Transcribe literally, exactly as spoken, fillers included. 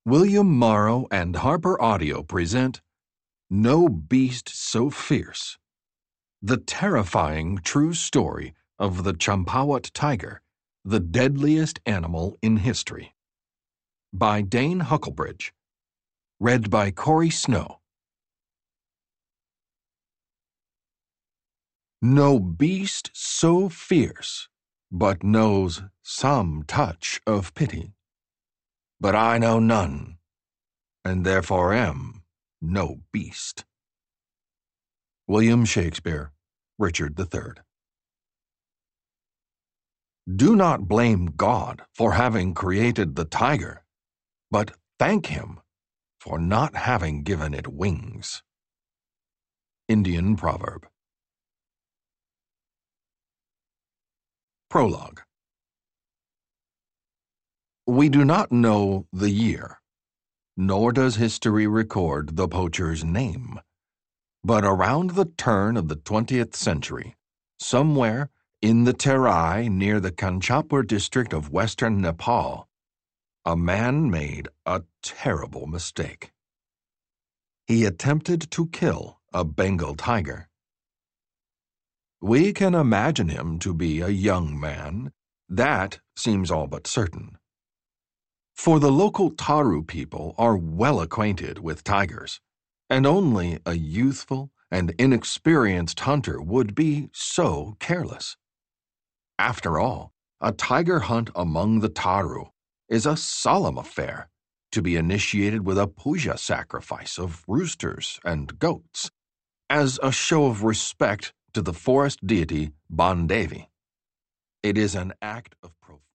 William Morrow and Harper Audio present No Beast So Fierce, the terrifying true story of the Champawat tiger, the deadliest animal in history. By Dane Huckelbridge. Read by Corey Snow. No beast so fierce, but knows some touch of pity. But I know none, and therefore am no beast. William Shakespeare, Richard the Third. Do not blame God for having created the tiger, but thank him for not having given it wings. Indian Proverb. Prologue. We do not know the year, nor does history record the poacher's name, but around the turn of the twentieth century, somewhere in the Terai near the Kanchapur district of western Nepal, a man made a terrible mistake. He attempted to kill a Bengal tiger. We can imagine him to be a young man. That seems all but certain. For the local Taru people are well acquainted with tigers, and only a youthful and inexperienced hunter would be so careless. After all, a tiger hunt among the Taru is a solemn affair, to be initiated with a puja sacrifice of roosters and goats, as a show of respect to the forest deity Bandevi. It is an act of profound